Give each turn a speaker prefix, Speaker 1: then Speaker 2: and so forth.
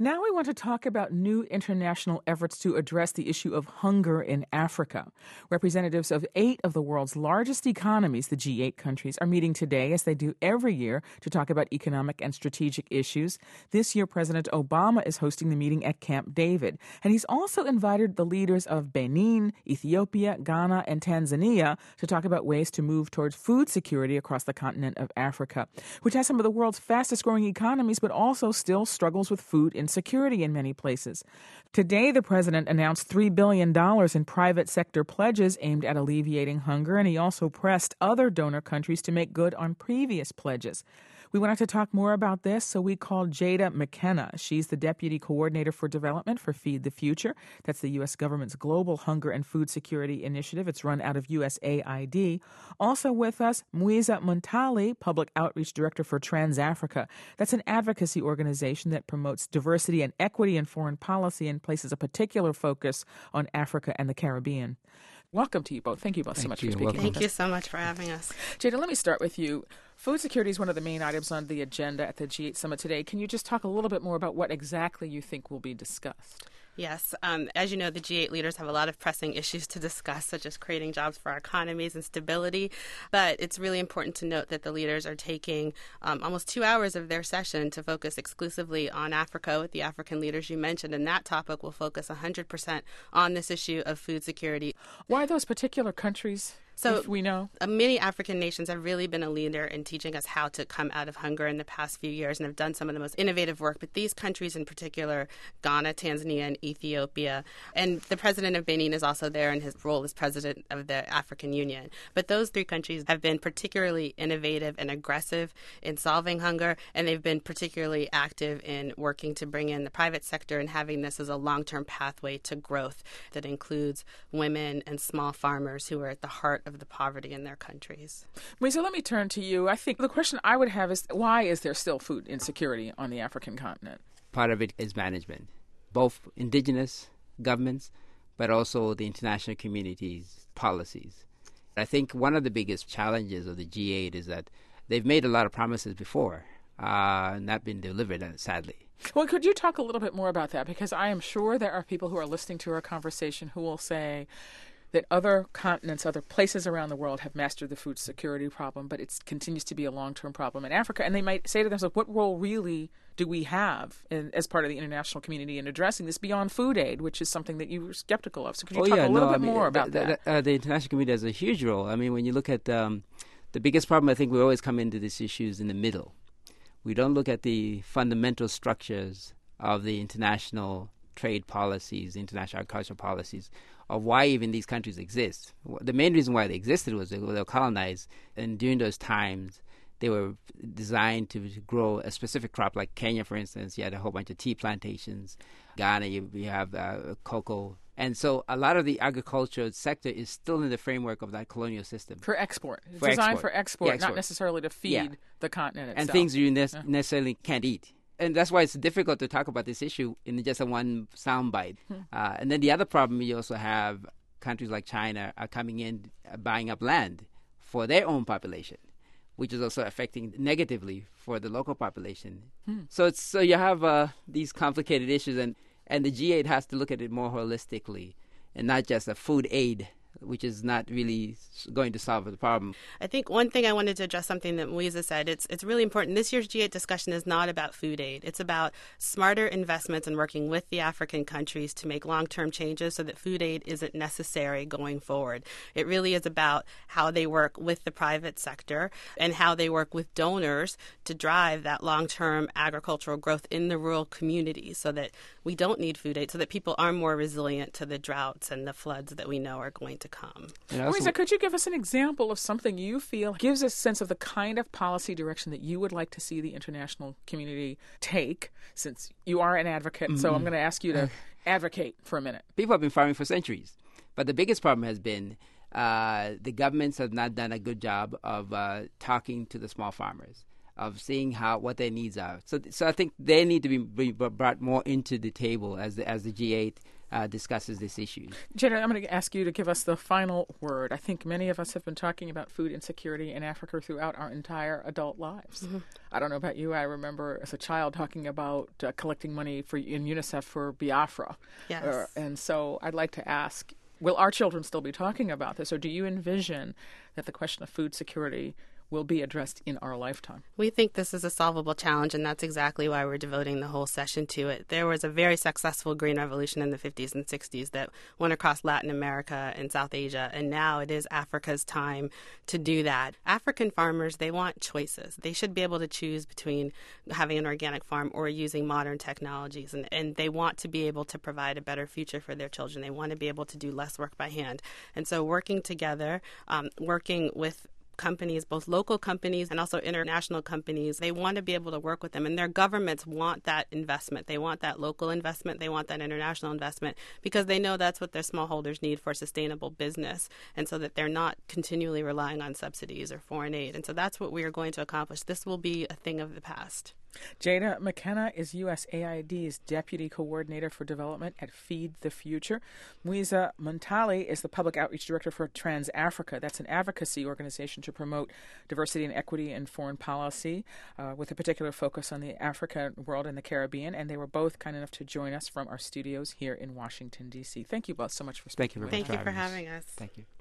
Speaker 1: Now we want to talk about new international efforts to address the issue of hunger in Africa. Representatives of 8 of the world's largest economies, the G8 countries, are meeting today, as they do every year, to talk about economic and strategic issues. This year, President Obama is hosting the meeting at Camp David. And he's also invited the leaders of Benin, Ethiopia, Ghana, and Tanzania to talk about ways to move towards food security across the continent of Africa, which has some of the world's fastest growing economies, but also still struggles with food insecurity in many places. Today, the president announced $3 billion in private sector pledges aimed at alleviating hunger, and he also pressed other donor countries to make good on previous pledges. We wanted to talk more about this, so we called Jada McKenna. She's the Deputy Coordinator for Development for Feed the Future. That's the U.S. government's global hunger and food security initiative. It's run out of USAID. Also with us, Mwiza Muntali, Public Outreach Director for TransAfrica. That's an advocacy organization that promotes diversity and equity in foreign policy and places a particular focus on Africa and the Caribbean. Welcome to you both. Thank you both so much for speaking with us.
Speaker 2: Thank you so much for having us.
Speaker 1: Jada, let me start with you. Food security is one of the main items on the agenda at the G8 Summit today. Can you just talk a little bit more about what exactly you think will be discussed?
Speaker 2: Yes. As you know, the G8 leaders have a lot of pressing issues to discuss, such as creating jobs for our economies and stability. But it's really important to note that the leaders are taking almost 2 hours of their session to focus exclusively on Africa with the African leaders you mentioned. And that topic will focus 100% on this issue of food security.
Speaker 1: Why those particular countries?
Speaker 2: So
Speaker 1: we know
Speaker 2: many African nations have really been a leader in teaching us how to come out of hunger in the past few years and have done some of the most innovative work. But these countries in particular, Ghana, Tanzania, and Ethiopia, and the president of Benin is also there in his role as president of the African Union. But those 3 countries have been particularly innovative and aggressive in solving hunger, and they've been particularly active in working to bring in the private sector and having this as a long-term pathway to growth that includes women and small farmers who are at the heart of the poverty in their countries.
Speaker 1: So let me turn to you. I think the question I would have is, why is there still food insecurity on the African continent?
Speaker 3: Part of it is management, both indigenous governments, but also the international community's policies. I think one of the biggest challenges of the G8 is that they've made a lot of promises before, not been delivered, sadly.
Speaker 1: Well, could you talk a little bit more about that? Because I am sure there are people who are listening to our conversation who will say that other continents, other places around the world have mastered the food security problem, but it continues to be a long-term problem in Africa. And they might say to themselves, what role really do we have as part of the international community in addressing this beyond food aid, which is something that you were skeptical of? So could you talk a little bit more about that?
Speaker 3: The international community has a huge role. I mean, when you look at the biggest problem, I think we always come into these issues in the middle. We don't look at the fundamental structures of the international trade policies, international agricultural policies, of why even these countries exist. The main reason why they existed was they were colonized, and during those times, they were designed to grow a specific crop. Like Kenya, for instance, you had a whole bunch of tea plantations. Ghana, you have cocoa. And so a lot of the agriculture sector is still in the framework of that colonial system.
Speaker 1: For export. Designed for export, not necessarily to feed the continent itself.
Speaker 3: And things you necessarily can't eat. And that's why it's difficult to talk about this issue in just a one soundbite. And then the other problem, you also have countries like China are coming in, buying up land for their own population, which is also affecting negatively for the local population. So you have these complicated issues, and the G8 has to look at it more holistically and not just a food aid, which is not really going to solve the problem.
Speaker 2: I think one thing I wanted to address, something that Mwiza said, it's really important. This year's G8 discussion is not about food aid. It's about smarter investments and working with the African countries to make long-term changes so that food aid isn't necessary going forward. It really is about how they work with the private sector and how they work with donors to drive that long-term agricultural growth in the rural communities so that we don't need food aid, so that people are more resilient to the droughts and the floods that we know are going to come.
Speaker 1: Mwiza, could you give us an example of something you feel gives a sense of the kind of policy direction that you would like to see the international community take, since you are an advocate? So I'm going to ask you to advocate for a minute.
Speaker 3: People have been farming for centuries, but the biggest problem has been the governments have not done a good job of talking to the small farmers, of seeing what their needs are. So I think they need to be brought more into the table as the G8 discusses this issue.
Speaker 1: Jada, I'm going to ask you to give us the final word. I think many of us have been talking about food insecurity in Africa throughout our entire adult lives. Mm-hmm. I don't know about you. I remember as a child talking about collecting money in UNICEF for Biafra.
Speaker 2: Yes.
Speaker 1: And so I'd like to ask, will our children still be talking about this, or do you envision that the question of food security will be addressed in our lifetime?
Speaker 2: We think this is a solvable challenge, and that's exactly why we're devoting the whole session to it. There was a very successful green revolution in the 50s and 60s that went across Latin America and South Asia, and now it is Africa's time to do that. African farmers, they want choices. They should be able to choose between having an organic farm or using modern technologies, and they want to be able to provide a better future for their children. They want to be able to do less work by hand. And so working together, working with companies, both local companies and also international companies, they want to be able to work with them. And their governments want that investment. They want that local investment. They want that international investment because they know that's what their smallholders need for sustainable business, and so that they're not continually relying on subsidies or foreign aid. And so that's what we are going to accomplish. This will be a thing of the past.
Speaker 1: Jada McKenna is USAID's Deputy Coordinator for Development at Feed the Future. Muiza Muntali is the Public Outreach Director for Trans Africa. That's an advocacy organization to promote diversity and equity in foreign policy, with a particular focus on the African world and the Caribbean. And they were both kind enough to join us from our studios here in Washington, D.C. Thank you both so much for speaking with us.
Speaker 2: Thank you for having us.
Speaker 3: Thank you.